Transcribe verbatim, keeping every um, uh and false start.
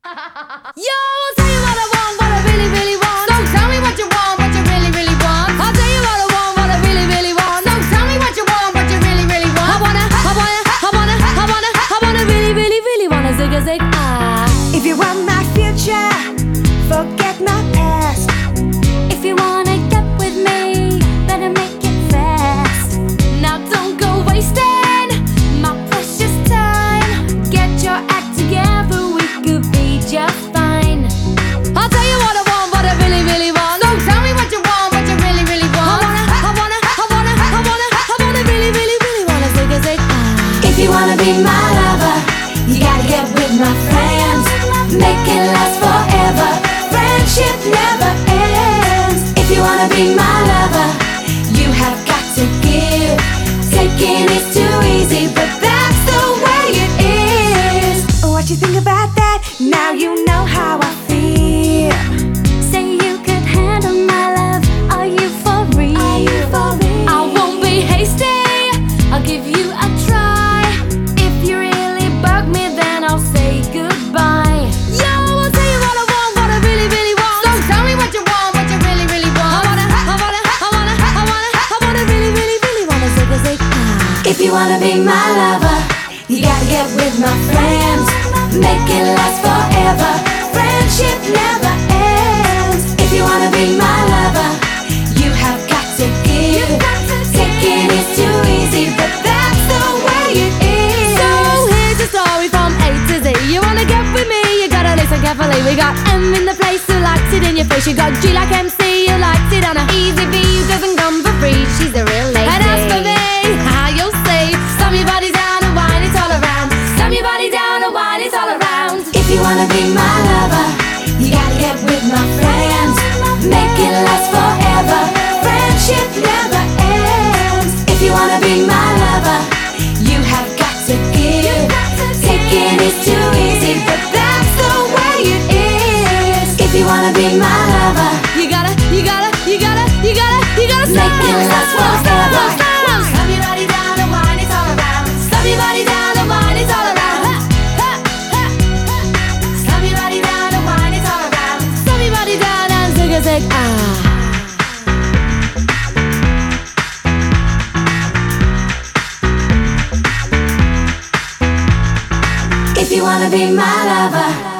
Yo, I'll tell you what I want, what I really, really want. So tell me what you want, what you really, really want. I'll tell you what I want, what I really, really want. So tell me what you want, what you really, really want. I wanna, I wanna, I wanna, I wanna, I wanna really, really, really wanna zig a zig ah. If you want my future, forget my past. If you wanna get with me, better make it fast. Now don't go wasting my precious time. Get your act together, we could be just fine. I'll tell you what I want, what I really, really want. So tell me what you want, what you really, really want. I wanna, I wanna, I wanna, I wanna, I wanna really, really, really wanna zig a zig ah. If you wanna be my lover, you gotta get with my friends. Make it last forever. Friendship never ends. If you wanna be my lover, you have got to give. Taking is too easy, but that's the way it is. What you think about that? Now you know how I feel. Say you could handle my love. Are you for real? Are you for real? I won't be hasty. I'll give you a try. If you really bug me, then I'll say goodbye. Yo, I'll tell you what I want, what I really, really want. So tell me what you want, what you really, really want. I wanna, I wanna, I wanna, I wanna, I wanna really, really, really wanna zig a zig ah. If you wanna be my lover, you gotta get with my friends. Make it last forever. Friendship never ends. If you wanna be my lover, you have got to give. Taking is too easy, but that's the way it is. So here's a story from A to Z. You wanna get with me, you gotta listen carefully. We got M in the place who likes it in your face. You got G like M C, who likes it on a easy B, who doesn't come for free. She's a real lady. And as for me, how you'll see, slam your body down and wine it all around. Slam your body down and wine it all around. If you wanna be my lover, you gotta get with my friends. Make it last forever. Friendship never ends. If you wanna be my lover, you have got to give. Taking is too easy, but that's the way it is. If you wanna be my lover, You gotta, you gotta, you gotta, you gotta, you gotta slam, make it last slam, slam, forever. slam. Slam your body down and wine it all around. Slam your body down and wine it all around. Ha, ha, ha, ha. Slam your body down and wine it all around. Slam your body down and zig a zig ah. If you wanna be my lover,